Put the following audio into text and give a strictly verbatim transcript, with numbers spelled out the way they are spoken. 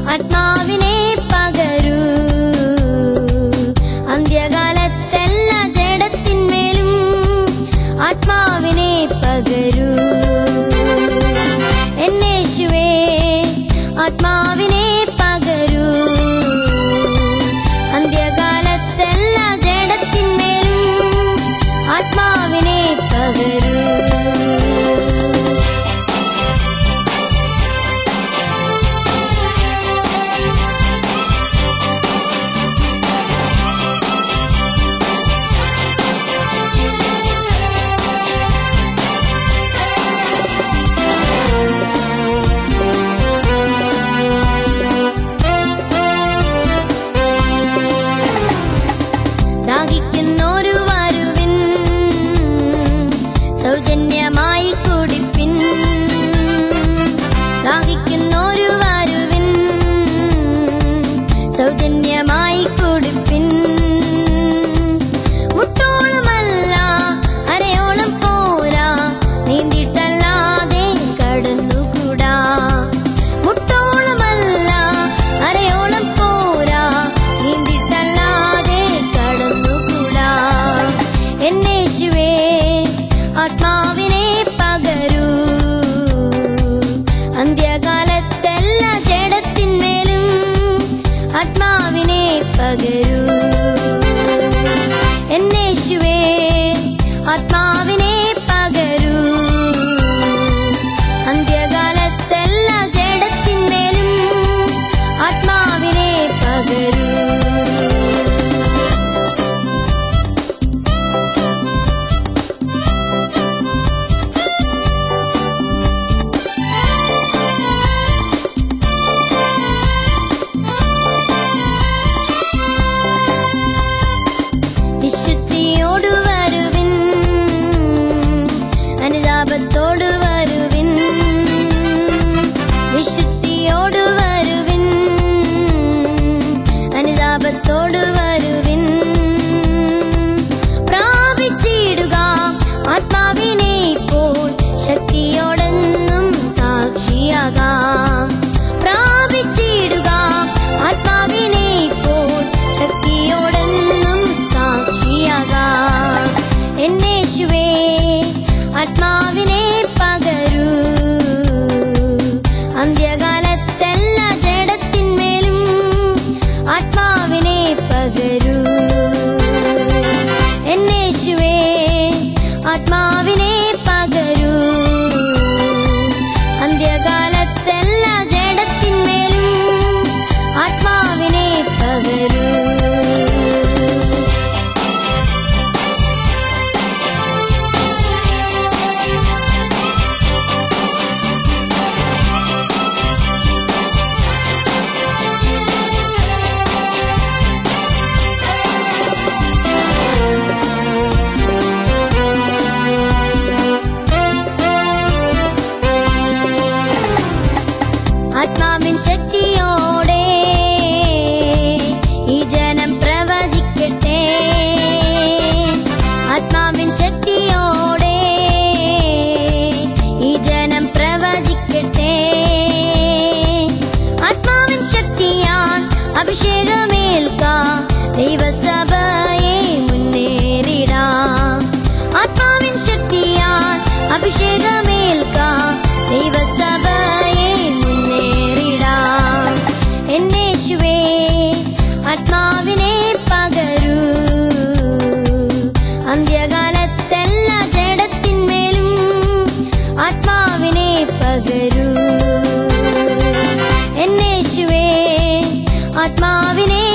ആത്മാവിനെ പകരൂ. അന്ത്യകാലത്തെല്ലാ ജഡത്തിന്മേലും ആത്മാവിനെ പകരൂ. എന്നേശുവേ ആത്മാവിനെ പകരൂ. അന്ത്യകാലത്തെല്ലാ ജഡത്തിന്മേലും ആത്മാവിനെ പകരൂ. ദാഹിക്കുന്നോരു വരുവിൻ, സൗജന്യമായി കുടിപ്പിൻ. ദാഹിക്കുന്നോരു വരുവിൻ, സൗജന്യമായി കുടിപ്പിൻ. മുട്ടോളമല്ല അരയോളം പോരാ, നീന്തിട്ടല്ലാതെ കടന്നുകൂടാ. മുട്ടോളമല്ല അരയോളം പോരാ, നീന്തിട്ടല്ലാതെ കടന്നുകൂടാ. എന്നേശുവേ ആത്മാവിനെ പകരൂ. അന്ത്യകാലത്തെല്ലാ ജഡത്തിന്മേലും ആത്മാവിനെ പകരൂ. എന്നേശുവേ ആത്മാവിനെ പകരൂ. അന്ത്യകാലത്തെല്ലാ ജഡത്തിന്മേലും ആത്മാവിനെ പകരൂ. വിശുദ്ധിയോടു വരുവിൻ, അനുതാപത്തോടു വരുവിൻ. വിശുദ്ധിയോടു വരുവിൻ, അനുതാപത്തോടു വരുവിൻ. പ്രാപിച്ചിടുക ആത്മാവിനെ ഇപ്പോൾ, ശക്തിയോടെന്നും സാക്ഷിയാകാം. പ്രാപിച്ചിടുക ആത്മാവിനെ ഇപ്പോൾ, ശക്തിയോടെന്നും സാക്ഷിയാകാം. എന്നേശുവേ ആത്മാവിനെ പകരൂ. അന്ത്യകാലത്തെല്ലാ ജഡത്തിന്മേലും ആത്മാവിനെ പകരൂ. എന്നേശുവേ ആത്മാവിനെ പകരൂ. അന്ത്യകാലത്തെല്ലാ ജഡത്തിന്മേലും ആത്മാവിനെ പകരൂ. ആത്മാവിൻ ശക്തിയോടെ ഈ ജനം പ്രവചിക്കട്ടെ. ആത്മാവിൻ ശക്തിയോടെ ഈ ജനം പ്രവചിക്കട്ടെ. ആത്മാവിൻ ശക്തിയാൽ അഭിഷേകമേൽക്കാം, ദൈവസഭയെ മുന്നേറിടാം. ആത്മാവിൻ ശക്തിയാൽ അഭിഷേകമേൽക്കാം, ദൈവസഭയെ മുന്നേറിടാം. എന്നേശുവേ ആത്മാവിനെ പകരൂ. അന്ത്യകാലത്തെല്ലാ ജഡത്തിന്മേലും ആത്മാവിനെ പകരൂ. എന്നേശുവേ ആത്മാവിനെ